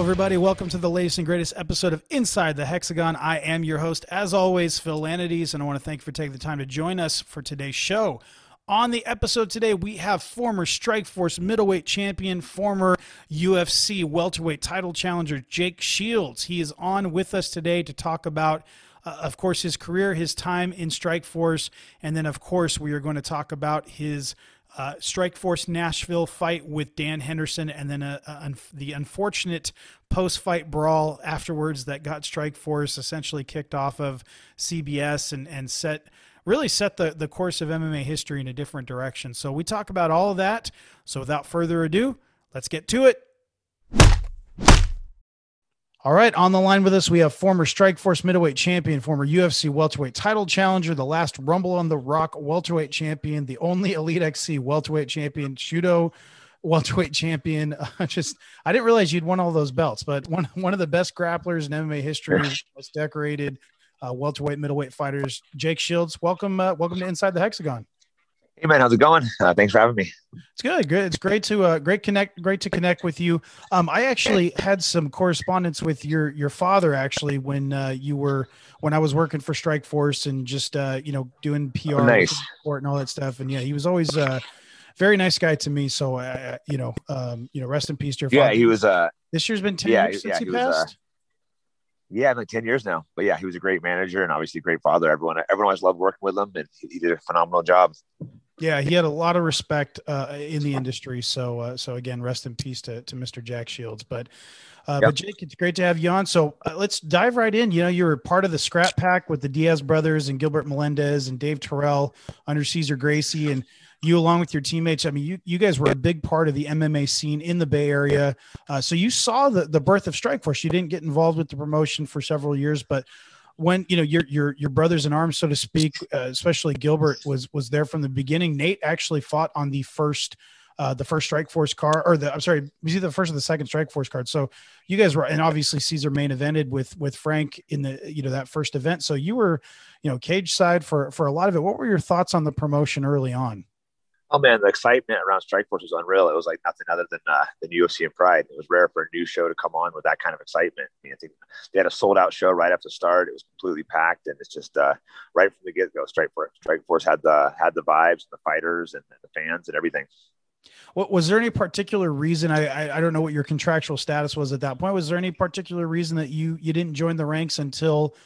everybody. Welcome to the latest and greatest episode of Inside the Hexagon. I am your host, as always, Phil Lanides, and I want to thank you for taking the time to join us for today's show. On the episode today, we have former Strikeforce middleweight champion, former UFC welterweight title challenger, Jake Shields. He is on with us today to talk about, of course, his career, his time in Strikeforce, and then, of course, we are going to talk about his Strikeforce Nashville fight with Dan Henderson, and then the unfortunate post-fight brawl afterwards that got Strikeforce essentially kicked off of CBS and really set the course of MMA history in a different direction. So we talk about all of that. So without further ado, let's get to it. All right, on the line with us, we have former Strikeforce middleweight champion, former UFC welterweight title challenger, the last Rumble on the Rock welterweight champion, the only Elite XC welterweight champion, Shooto welterweight champion. I didn't realize you'd won all those belts, but one of the best grapplers in MMA history, most decorated welterweight, middleweight fighters, Jake Shields. Welcome to Inside the Hexagon. Hey man, how's it going? Thanks for having me. It's good. It's great to connect with you. I actually had some correspondence with your father actually when I was working for Strikeforce and just doing PR support and all that stuff. And yeah, he was always a very nice guy to me. So rest in peace to your father. Yeah, he was. This year's been 10 years since he passed. Like 10 years now. But yeah, he was a great manager and obviously a great father. Everyone always loved working with him, and he did a phenomenal job. Yeah, he had a lot of respect in the industry. So again, rest in peace to Mr. Jack Shields. But Jake, it's great to have you on. So let's dive right in. You were part of the Scrap Pack with the Diaz brothers and Gilbert Melendez and Dave Terrell under Cesar Gracie, and you, along with your teammates. I mean, you guys were a big part of the MMA scene in the Bay Area. So you saw the birth of Strikeforce. You didn't get involved with the promotion for several years, but when your brothers in arms, so to speak, especially Gilbert was there from the beginning. Nate actually fought on the first Strikeforce card, was he the first or the second Strikeforce card? So you guys were, and obviously Cesar main evented with Frank in the that first event. So you were cage side for a lot of it. What were your thoughts on the promotion early on? Oh man, the excitement around Strikeforce was unreal. It was like nothing other than UFC and Pride. It was rare for a new show to come on with that kind of excitement. I think they had a sold out show right after the start. It was completely packed, and it's just right from the get go. Strikeforce had the vibes, the fighters, and the fans, and everything. Was there any particular reason? I don't know what your contractual status was at that point. Was there any particular reason that you didn't join the ranks until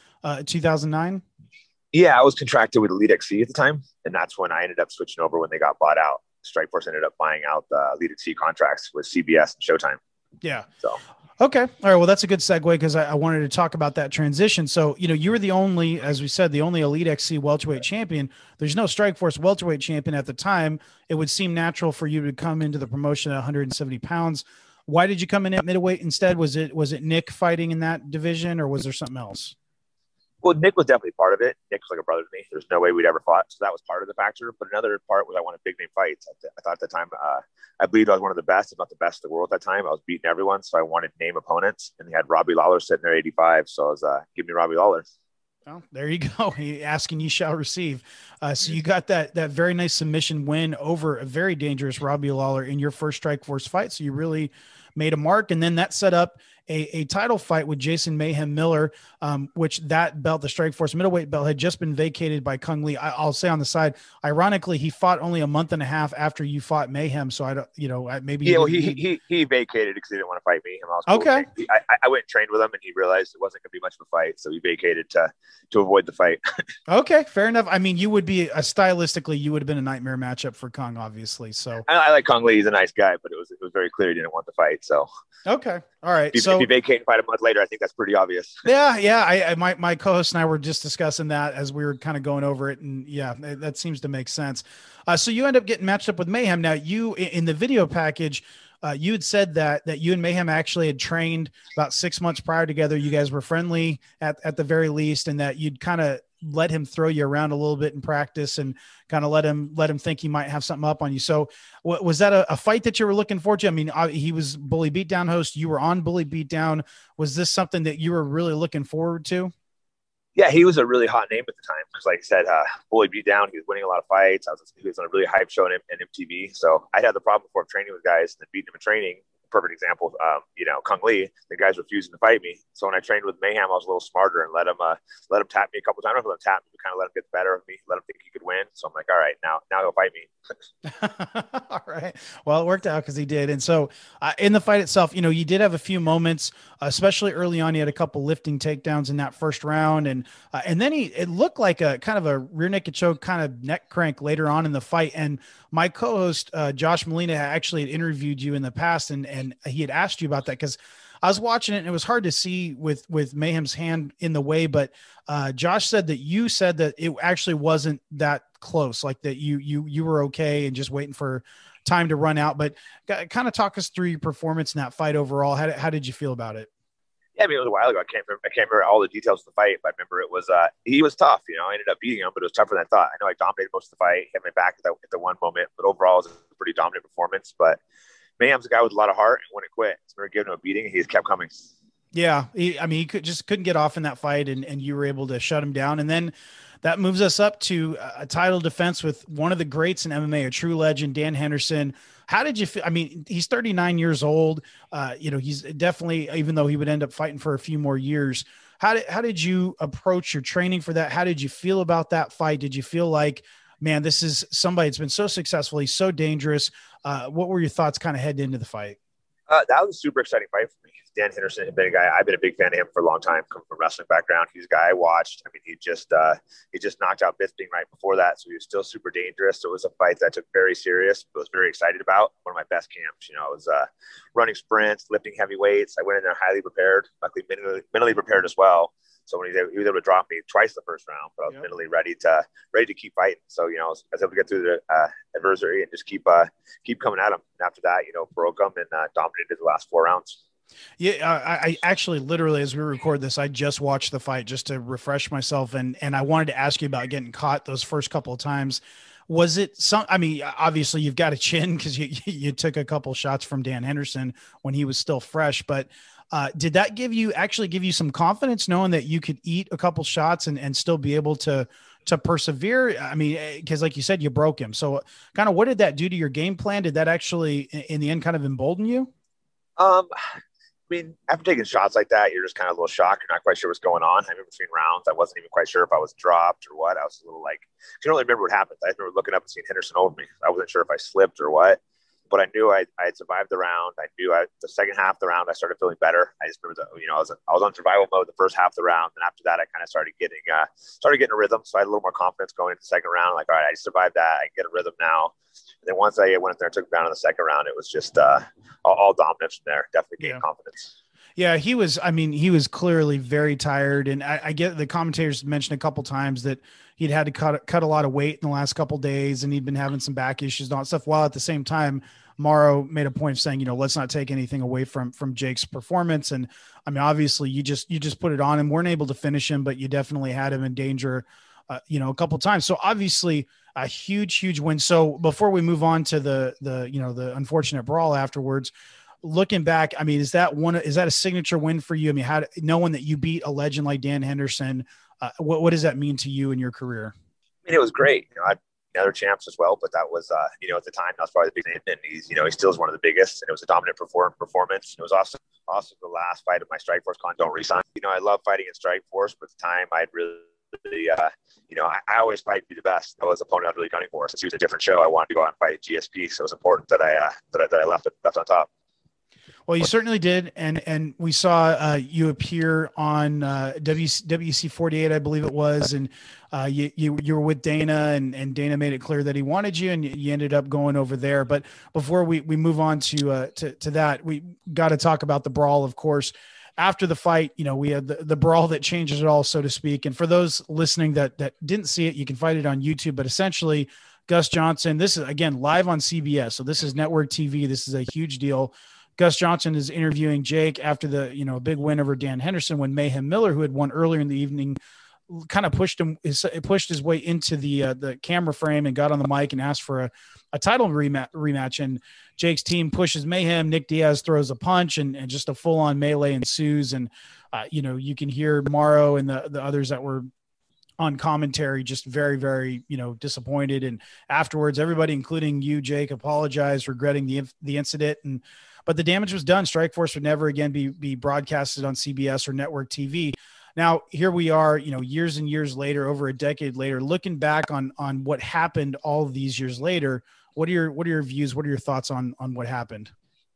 2009? Yeah, I was contracted with Elite XC at the time, and that's when I ended up switching over when they got bought out. Strikeforce ended up buying out the Elite XC contracts with CBS and Showtime. Yeah. So. Okay. All right. Well, that's a good segue because I wanted to talk about that transition. So, you were the only, as we said, the only Elite XC welterweight champion. There's no Strikeforce welterweight champion at the time. It would seem natural for you to come into the promotion at 170 pounds. Why did you come in at middleweight instead? Was it Nick fighting in that division, or was there something else? Well, Nick was definitely part of it. Nick was like a brother to me. There's no way we'd ever fought. So that was part of the factor. But another part was I wanted big name fights. I thought at the time, I believed I was one of the best, if not the best in the world at that time. I was beating everyone. So I wanted name opponents. And they had Robbie Lawler sitting there 85. So I was, give me Robbie Lawler. Well, there you go. Asking, you shall receive. So you got that very nice submission win over a very dangerous Robbie Lawler in your first Strikeforce fight. So you really made a mark. And then that set up a title fight with Jason Mayhem Miller, which that belt, the Strikeforce middleweight belt, had just been vacated by Kung Lee. I'll say on the side, ironically, he fought only a month and a half after you fought Mayhem. So I don't, maybe. Yeah, well, he vacated because he didn't want to fight Mayhem. Okay. I went and trained with him, and he realized it wasn't going to be much of a fight. So he vacated to avoid the fight. Okay, fair enough. I mean, you would be stylistically, you would have been a nightmare matchup for Kung, obviously. So I like Kung Lee. He's a nice guy, but it was very clear he didn't want the fight. So okay, all right. If you vacate and fight a month later, I think that's pretty obvious. Yeah. My co-host and I were just discussing that as we were kind of going over it, and yeah, that seems to make sense. So you end up getting matched up with Mayhem. Now, you in the video package, you had said that you and Mayhem actually had trained about 6 months prior together. You guys were friendly at the very least, and that you'd kind of let him throw you around a little bit in practice and kind of let him think he might have something up on you. So was that a fight that you were looking forward to? I mean, he was Bully Beatdown host. You were on Bully Beatdown. Was this something that you were really looking forward to? Yeah, he was a really hot name at the time because, like I said, Bully Beatdown, he was winning a lot of fights. He was on a really hype show in MTV. So I had the problem before training with guys and then beating him in training. perfect example. Kung Lee, the guy's refusing to fight me. So when I trained with Mayhem, I was a little smarter and let him tap me a couple times. I don't know if let him tap me, but kind of let him get the better of me, let him think he could win. So I'm like, all right, now he'll fight me. All right. Well, it worked out because he did. And so in the fight itself, you did have a few moments, especially early on. You had a couple lifting takedowns in that first round. And then it looked like a kind of a rear naked choke, kind of neck crank later on in the fight. And my co-host, Josh Molina, actually had interviewed you in the past, and he had asked you about that because I was watching it and it was hard to see with Mayhem's hand in the way, but Josh said that it actually wasn't that close, like that you were okay and just waiting for time to run out. But kind of talk us through your performance in that fight overall. How did you feel about it? Yeah, I mean, it was a while ago. I can't remember all the details of the fight, but I remember it was he was tough. I ended up beating him, but it was tougher than I thought. I know I dominated most of the fight, hit my back at the one moment, but overall it was a pretty dominant performance. But Mayhem's a guy with a lot of heart and wouldn't quit. So we were giving him a beating, and he just kept coming. Yeah, he couldn't get off in that fight, and you were able to shut him down. And then that moves us up to a title defense with one of the greats in MMA, a true legend, Dan Henderson. How did you feel? I mean, he's 39 years old. He's definitely, even though he would end up fighting for a few more years. How did you approach your training for that? How did you feel about that fight? Did you feel like, man, this is somebody that's been so successful, he's so dangerous? What were your thoughts kind of heading into the fight? That was a super exciting fight for me. Dan Henderson had been a guy, I've been a big fan of him for a long time, coming from a wrestling background. He's a guy I watched. I mean, he just knocked out Bisping right before that. So he was still super dangerous. So it was a fight that I took very serious, but was very excited about. One of my best camps. I was running sprints, lifting heavy weights. I went in there highly prepared, luckily mentally prepared as well. So when he was able to drop me twice the first round, but I was mentally ready to keep fighting. So, I was able to get through the adversary and just keep coming at him. And after that, broke him and dominated the last 4 rounds. Yeah, I actually literally, as we record this, I just watched the fight just to refresh myself. And I wanted to ask you about getting caught those first couple of times. Was it obviously you've got a chin because you took a couple shots from Dan Henderson when he was still fresh, but did that give you some confidence knowing that you could eat a couple shots and still be able to persevere? I mean, because like you said, you broke him. So kind of what did that do to your game plan? Did that actually in the end kind of embolden you? I mean, after taking shots like that, you're just kind of a little shocked. You're not quite sure what's going on. I remember between rounds, I wasn't even quite sure if I was dropped or what. I was a little like, I don't really remember what happened. I remember looking up and seeing Henderson over me. I wasn't sure if I slipped or what, but I knew I had survived the round. I knew the second half of the round, I started feeling better. I just remember that, I was on survival mode the first half of the round. And after that, I kind of started getting a rhythm. So I had a little more confidence going into the second round. Like, all right, I survived that. I can get a rhythm now. And then once I went up there and took him down in the second round, it was just all dominance from there. Definitely gained confidence. Yeah, he was clearly very tired. And I get the commentators mentioned a couple times that he'd had to cut a lot of weight in the last couple of days and he'd been having some back issues and all that stuff. While at the same time, Mauro made a point of saying, let's not take anything away from Jake's performance. And I mean, obviously you just put it on him, weren't able to finish him, but you definitely had him in danger, a couple of times. So obviously a huge win. So before we move on to the unfortunate brawl afterwards, looking back, I mean, is that a signature win for you? I mean, knowing that you beat a legend like Dan Henderson, what does that mean to you in your career? I mean, it was great. I had other champs as well, but that was, at the time, that was probably the big name. And he still is one of the biggest, and it was a dominant performance. It was also the last fight of my Strikeforce con. Don't resign. I love fighting in Strikeforce, but at the time I'd really, I always fight to be the best. That was the opponent I was really gunning for. Since he was a different show, I wanted to go out and fight GSP. So it was important that I left on top. Well, you certainly did, and we saw you appear on WC 48, I believe it was, and you were with Dana, and Dana made it clear that he wanted you, and you ended up going over there. But before we move on to that, we got to talk about the brawl, of course. After the fight, we had the brawl that changes it all, so to speak. And for those listening that didn't see it, you can find it on YouTube. But essentially, Gus Johnson, this is again live on CBS, so this is network TV. This is a huge deal. Gus Johnson is interviewing Jake after the big win over Dan Henderson, when Mayhem Miller, who had won earlier in the evening, kind of pushed his way into the camera frame and got on the mic and asked for a title rematch. And Jake's team pushes Mayhem. Nick Diaz throws a punch and just a full on melee ensues. And you can hear Mauro and the others that were on commentary just very, very, disappointed. And afterwards, everybody, including you, Jake, apologized, regretting the incident. but the damage was done. Strikeforce would never again be broadcasted on CBS or network TV. Now, here we are, years and years later, over a decade later, looking back on what happened all of these years later. What are your views? What are your thoughts on what happened?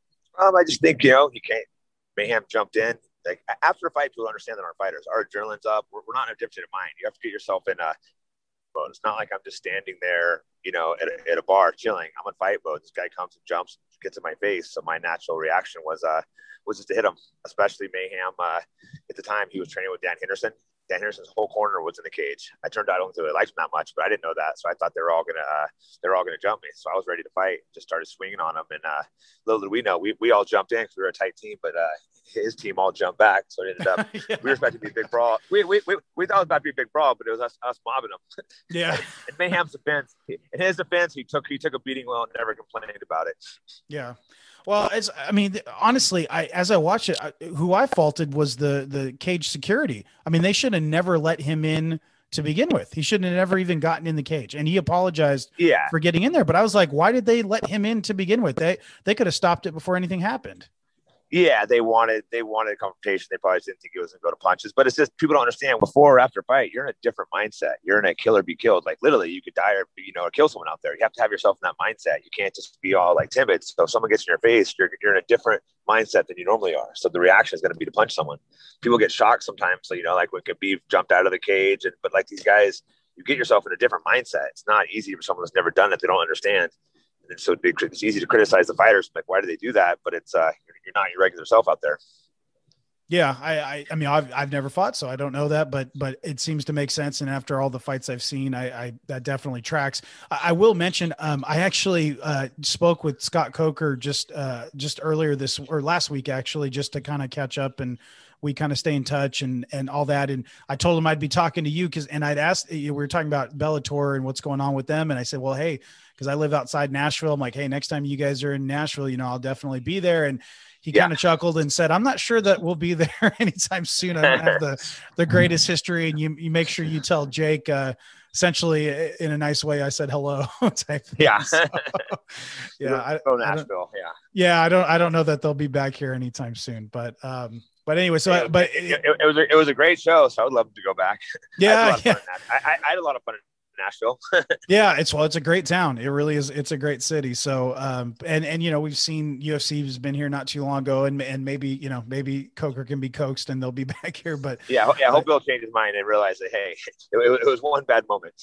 I just think, you can't. Mayhem jumped in. Like after a fight, people understand that our fighters, our adrenaline's up. We're not in a different mind. You have to get yourself in a mode. It's not like I'm just standing there, at a bar chilling. I'm in fight mode. This guy comes and jumps, gets in my face. So my natural reaction was just to hit him, especially Mayhem. At the time, he was training with Dan Henderson. Dan Henderson's whole corner was in the cage. I turned out I don't really like him that much, but I didn't know that, so I thought they were all gonna jump me. So I was ready to fight. Just started swinging on him, and little did we know, we all jumped in because we were a tight team, but his team all jumped back. So it ended up we were expecting to be a big brawl. We thought it was about to be a big brawl, but it was us mobbing him. Yeah. In Mayhem's defense, in his defense, he took a beating well and never complained about it. Yeah. Well, honestly, as I watched it, who I faulted was the cage security. I mean, they should have never let him in to begin with. He shouldn't have never even gotten in the cage, and he apologized for getting in there. But I was like, why did they let him in to begin with? They could have stopped it before anything happened. Yeah, they wanted a confrontation. They probably didn't think it was going to go to punches, but it's just people don't understand. Before or after a fight, you're in a different mindset. You're in a kill or be killed. Like literally, you could die or kill someone out there. You have to have yourself in that mindset. You can't just be all like timid. So if someone gets in your face, you're in a different mindset than you normally are. So the reaction is going to be to punch someone. People get shocked sometimes. So like when Khabib jumped out of the cage, but like these guys, you get yourself in a different mindset. It's not easy for someone that's never done it. They don't understand. And so it's easy to criticize the fighters. Like, why do they do that? But it's you're not your regular self out there. Yeah, I mean, I've never fought, so I don't know that, but it seems to make sense. And after all the fights I've seen, I that definitely tracks. I will mention, I actually spoke with Scott Coker just earlier last week, actually, just to kind of catch up, and we kind of stay in touch and all that. And I told him I'd be talking to you and I'd asked, we were talking about Bellator and what's going on with them. And I said, well, hey, because I live outside Nashville, I'm like, hey, next time you guys are in Nashville, I'll definitely be there. And he kind of chuckled and said, I'm not sure that we'll be there anytime soon. I don't have the greatest history. And you make sure you tell Jake, essentially in a nice way, I said hello. Yeah. So, yeah. Nashville. I don't know that they'll be back here anytime soon, but anyway, so, but it was a great show. So I would love to go back. Yeah. I had a lot of fun in Nashville. Yeah, it's a great town. It really is. It's a great city. So, and we've seen UFC has been here not too long ago, and maybe Coker can be coaxed and they'll be back here. But I hope he'll change his mind and realize that hey, it was one bad moment.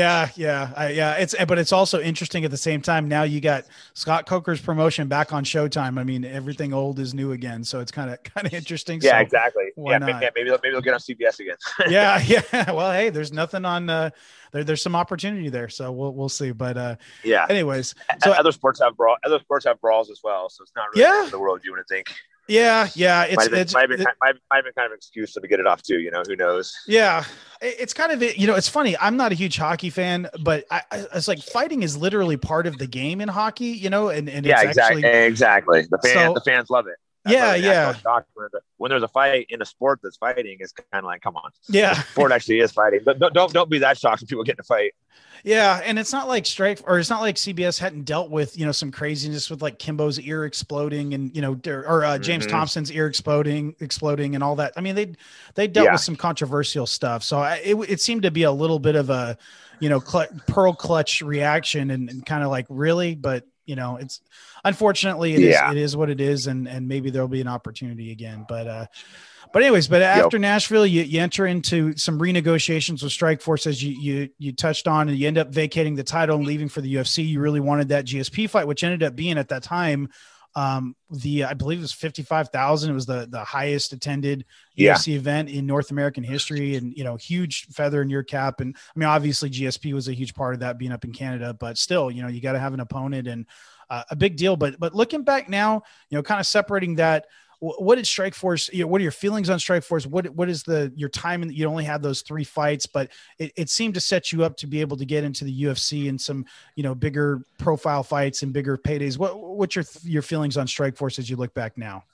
It's also interesting at the same time. Now you got Scott Coker's promotion back on Showtime. I mean, everything old is new again, so it's kind of interesting. Yeah, so exactly. Why not? Maybe they'll get on CBS again. Yeah. Well, hey, there's nothing on. There's some opportunity there, so we'll see. But anyways, so other sports have brawls as well, so it's not really the world you want to think. Yeah. It's might have been kind of an excuse to get it off too. Who knows? Yeah, it's kind of it's funny. I'm not a huge hockey fan, but it's like fighting is literally part of the game in hockey. And exactly. The fans love it. That's When there's a fight in a sport that's fighting, it's kind of like, come on. Yeah. The sport actually is fighting, but don't be that shocked when people get in a fight. Yeah, and it's not like it's not like CBS hadn't dealt with some craziness with like Kimbo's ear exploding and James Thompson's ear exploding and all that. I mean, they dealt with some controversial stuff, so it seemed to be a little bit of a pearl clutch reaction and kind of like really, but it's unfortunately it is what it is, and maybe there'll be an opportunity again, but anyways, after Nashville, you enter into some renegotiations with Strikeforce, as you touched on, and you end up vacating the title and leaving for the UFC. You really wanted that GSP fight, which ended up being at that time, I believe it was 55,000. It was the highest attended UFC event in North American history, and huge feather in your cap. And I mean, obviously GSP was a huge part of that, being up in Canada, but still, you got to have an opponent, and a big deal. But looking back now, kind of separating that. What did Strikeforce, what are your feelings on Strikeforce? What is your time? You only had those 3 fights, but it seemed to set you up to be able to get into the UFC and some, bigger profile fights and bigger paydays. What's your feelings on Strikeforce as you look back now?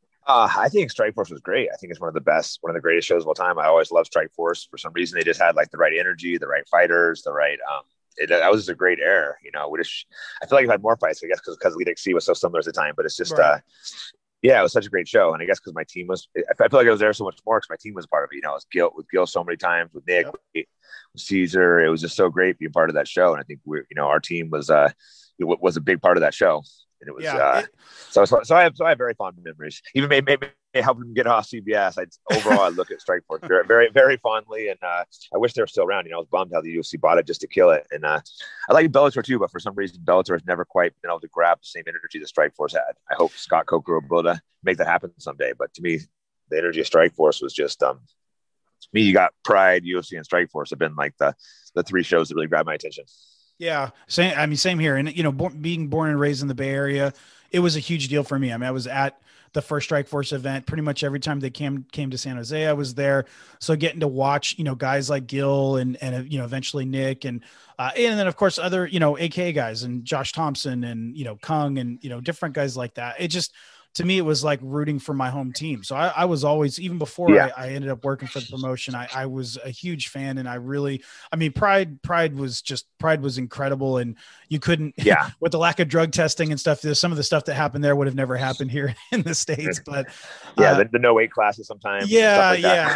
I think Strikeforce was great. I think it's one of the greatest shows of all time. I always loved Strikeforce. For some reason, they just had like the right energy, the right fighters, the right, that was just a great era. You know, I feel like I've had more fights, I guess, because Elite XC was so similar at the time. But it's just, Right. yeah, it was such a great show, and I guess because my team was, I feel like I was there so much more because my team was a part of it. You know, it was with Gil so many times, with Nick, with Caesar. It was just so great being part of that show, and I think our team was a big part of that show. And it was so I have very fond memories. Even maybe helping them get off CBS. I look at Strikeforce very, very, very fondly, and I wish they were still around. You know, I was bummed how the UFC bought it just to kill it. And I like Bellator too, but for some reason Bellator has never quite been able to grab the same energy that Strikeforce had. I hope Scott Coker will be able to make that happen someday. But to me, the energy of Strikeforce was just me. You got Pride, UFC, and Strikeforce have been like the three shows that really grabbed my attention. Yeah. Same here. And, you know, being born and raised in the Bay Area, it was a huge deal for me. I mean, I was at the first Strikeforce event pretty much every time they came to San Jose. I was there. So getting to watch, you know, guys like Gil and you know, eventually Nick and then of course other, you know, AKA guys and Josh Thompson and, you know, Kung and, you know, different guys like that. It just, to me, it was like rooting for my home team. So I was always, even before I ended up working for the promotion, I was a huge fan. And Pride was incredible. And you couldn't, with the lack of drug testing and stuff, some of the stuff that happened there would have never happened here in the States. But the no weight classes sometimes. Yeah.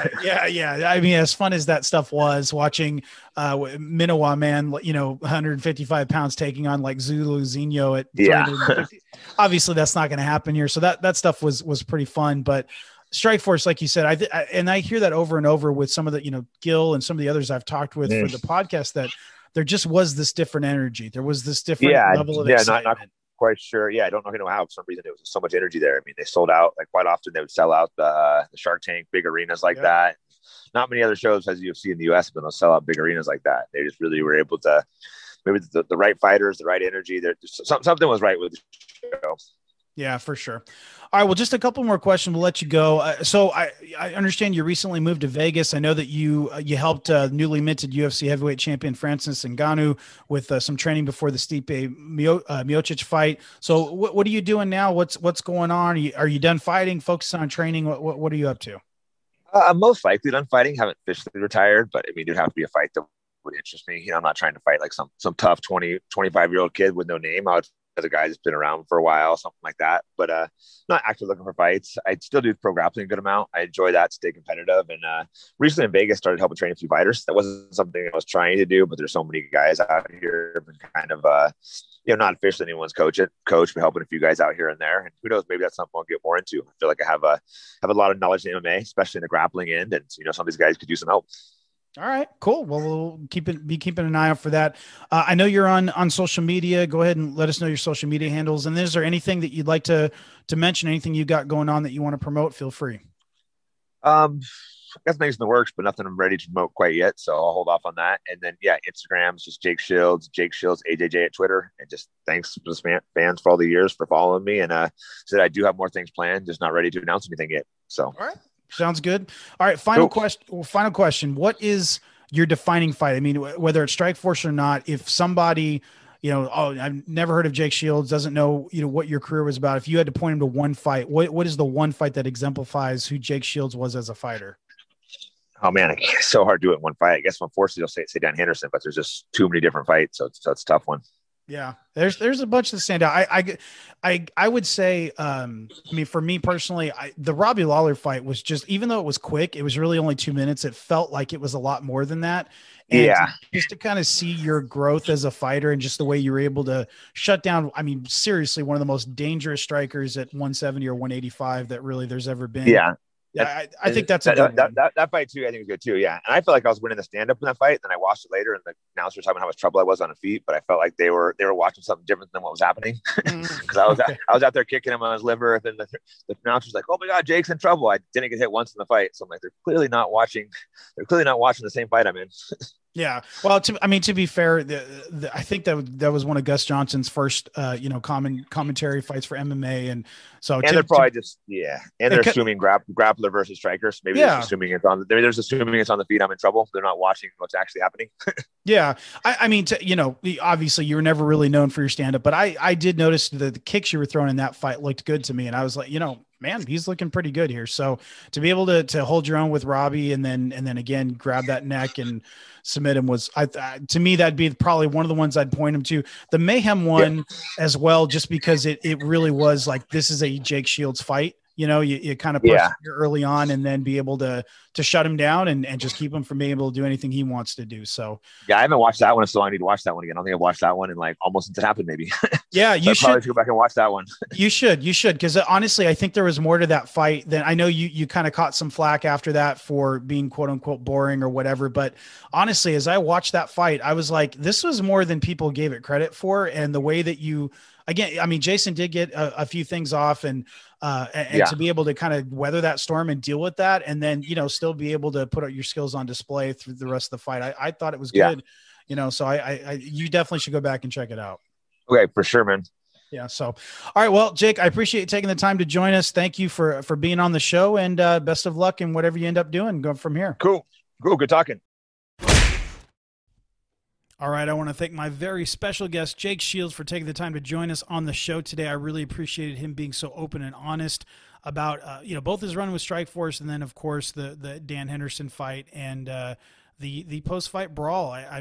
I mean, as fun as that stuff was, watching Minowa, man, you know, 155 pounds taking on like Zulu Zinho at 350. Obviously that's not going to happen here. So that stuff was pretty fun, but Strikeforce, like you said, I hear that over and over with some of the, you know, Gil and some of the others I've talked with for the podcast, that there just was this different energy. There was this different level of excitement. Not quite sure. Yeah. I don't know how, for some reason there was so much energy there. I mean, they sold out, like quite often they would sell out the Shark Tank, big arenas like that. Not many other shows as UFC in the US have been able to sell out big arenas like that. They just really were able to, maybe the right fighters, the right energy. Something was right with the show. Yeah, for sure. All right. Well, just a couple more questions. We'll let you go. So I understand you recently moved to Vegas. I know that you helped newly minted UFC heavyweight champion Francis Ngannou with some training before the Stipe Miocic fight. So what are you doing now? What's going on? Are you done fighting, focusing on training? What are you up to? I'm most likely done fighting. Haven't officially retired, but I mean, it'd have to be a fight that would interest me. You know, I'm not trying to fight like some tough 25-year-old kid with no name. As a guy that's been around for a while, something like that. But not actually looking for fights. I still do pro grappling a good amount. I enjoy that, stay competitive. And recently in Vegas, started helping train a few fighters. That wasn't something I was trying to do, but there's so many guys out here and kind of, you know, not officially anyone's coach, but helping a few guys out here and there. And who knows, maybe that's something I'll get more into. I feel like I have a lot of knowledge in MMA, especially in the grappling end. And, you know, some of these guys could use some help. All right, cool. Well, we'll be keeping an eye out for that. I know you're on social media. Go ahead and let us know your social media handles. And is there anything that you'd like to mention? Anything you got going on that you want to promote? Feel free. I got things in the works, but nothing I'm ready to promote quite yet. So I'll hold off on that. And then, Instagram's just Jake Shields AJJ at Twitter. And just thanks to the fans for all the years for following me. And said I do have more things planned, just not ready to announce anything yet. So, all right. Sounds good. All right. Final question. What is your defining fight? I mean, whether it's Strikeforce or not, if somebody, you know, I've never heard of Jake Shields, doesn't know, you know, what your career was about. If you had to point him to one fight, what is the one fight that exemplifies who Jake Shields was as a fighter? Oh man, it's so hard to do it in one fight. I guess unfortunately you'll say Dan Henderson, but there's just too many different fights. So it's a tough one. Yeah, there's a bunch that stand out. I would say, I mean, for me personally, the Robbie Lawler fight was just, even though it was quick, it was really only 2 minutes. It felt like it was a lot more than that. And just to kind of see your growth as a fighter and just the way you were able to shut down, I mean, seriously, one of the most dangerous strikers at 170 or 185 that really there's ever been. Yeah. Yeah, I think that's that fight too. I think is good too. Yeah, and I felt like I was winning the stand up in that fight. Then I watched it later, and the announcers talking about how much trouble I was on the feet. But I felt like they were watching something different than what was happening because I was out there kicking him on his liver. And then the announcer's like, "Oh my God, Jake's in trouble." I didn't get hit once in the fight, so I'm like, they're clearly not watching. They're clearly not watching the same fight I'm in. Yeah. Well, to be fair, I think that was one of Gus Johnson's first, commentary fights for MMA. And so, they're probably and they're assuming grappler versus strikers. Maybe they're assuming they're assuming it's on the feet. I'm in trouble. They're not watching what's actually happening. Yeah. I mean, obviously you were never really known for your stand up, but I did notice that the kicks you were throwing in that fight looked good to me. And I was like, man, he's looking pretty good here. So to be able to hold your own with Robbie and then again, grab that neck and submit him was, to me, that'd be probably one of the ones I'd point him to. The Mayhem one as well, just because it really was like, this is a Jake Shields fight. You kind of push early on and then be able to shut him down and just keep him from being able to do anything he wants to do. So yeah, I haven't watched that one, so I need to watch that one again. I don't think I've watched that one in like almost since it happened, maybe. Yeah, you should probably go back and watch that one. You should, because honestly, I think there was more to that fight than I know. You kind of caught some flack after that for being quote unquote boring or whatever. But honestly, as I watched that fight, I was like, this was more than people gave it credit for. And the way that again, I mean, Jason did get a few things off and to be able to kind of weather that storm and deal with that. And then, still be able to put out your skills on display through the rest of the fight. I thought it was good, so you definitely should go back and check it out. Okay. For sure, man. Yeah. So, all right. Well, Jake, I appreciate you taking the time to join us. Thank you for being on the show, and best of luck in whatever you end up doing. Go from here. Cool. Good talking. All right. I want to thank my very special guest, Jake Shields, for taking the time to join us on the show today. I really appreciated him being so open and honest about, both his run with Strikeforce and then, of course, the Dan Henderson fight and the post-fight brawl. I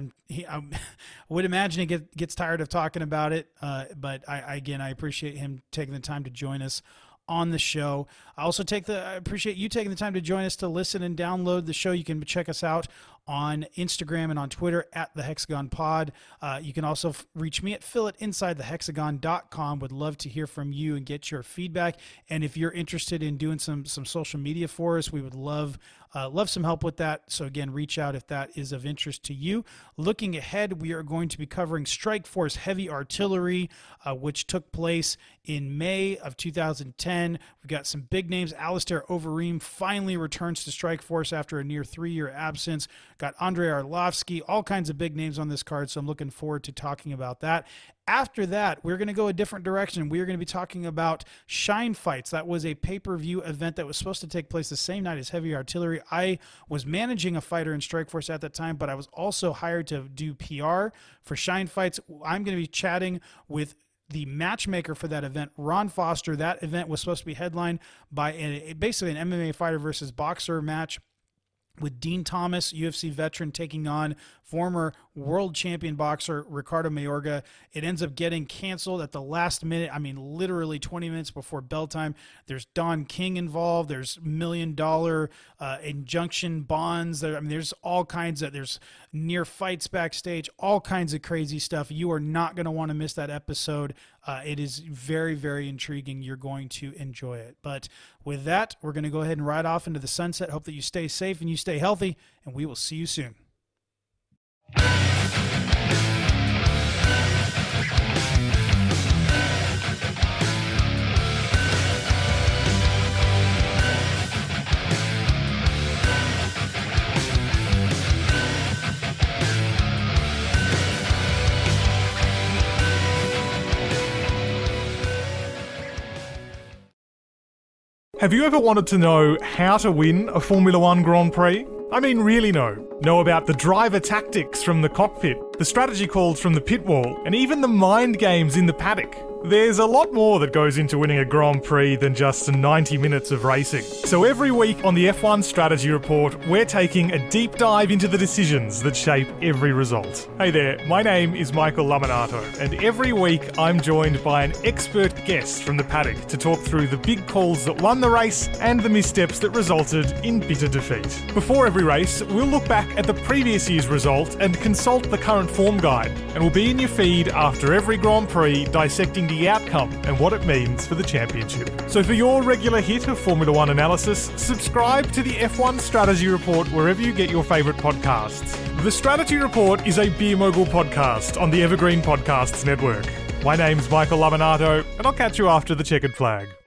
would imagine he gets tired of talking about it, but I appreciate him taking the time to join us on the show. I also appreciate you taking the time to join us to listen and download the show. You can check us out on Instagram and on Twitter at The Hexagon Pod. You can also reach me at phil@insidethehexagon.com. Would love to hear from you and get your feedback. And if you're interested in doing some social media for us, we would love some help with that. So again, reach out if that is of interest to you. Looking ahead, we are going to be covering Strikeforce Heavy Artillery, which took place in May of 2010. We've got some big names. Alistair Overeem finally returns to Strikeforce after a near 3-year absence. Got Andrei Arlovsky, all kinds of big names on this card, so I'm looking forward to talking about that. After that, we're going to go a different direction. We are going to be talking about Shine Fights. That was a pay-per-view event that was supposed to take place the same night as Heavy Artillery. I was managing a fighter in Strikeforce at that time, but I was also hired to do PR for Shine Fights. I'm going to be chatting with the matchmaker for that event, Ron Foster. That event was supposed to be headlined by basically an MMA fighter versus boxer match with Dean Thomas, UFC veteran, taking on former world champion boxer Ricardo Mayorga. It ends up getting canceled at the last minute. I mean, literally 20 minutes before bell time. There's Don King involved. There's $1 million injunction bonds. There's all kinds of, there's near fights backstage, all kinds of crazy stuff. You are not going to want to miss that episode. It is very, very intriguing. You're going to enjoy it. But with that, we're going to go ahead and ride off into the sunset. Hope that you stay safe and you stay healthy, and we will see you soon. Have you ever wanted to know how to win a Formula One Grand Prix? I mean, really know. Know about the driver tactics from the cockpit, the strategy calls from the pit wall, and even the mind games in the paddock. There's a lot more that goes into winning a Grand Prix than just 90 minutes of racing. So every week on the F1 Strategy Report, we're taking a deep dive into the decisions that shape every result. Hey there, my name is Michael Laminato, and every week I'm joined by an expert guest from the paddock to talk through the big calls that won the race and the missteps that resulted in bitter defeat. Before every race, we'll look back at the previous year's result and consult the current form guide, and we'll be in your feed after every Grand Prix dissecting the outcome and what it means for the championship. So for your regular hit of Formula One analysis, subscribe to the F1 Strategy Report wherever you get your favourite podcasts. The Strategy Report is a Beer Mogul podcast on the Evergreen Podcasts Network. My name's Michael Laminato, and I'll catch you after the checkered flag.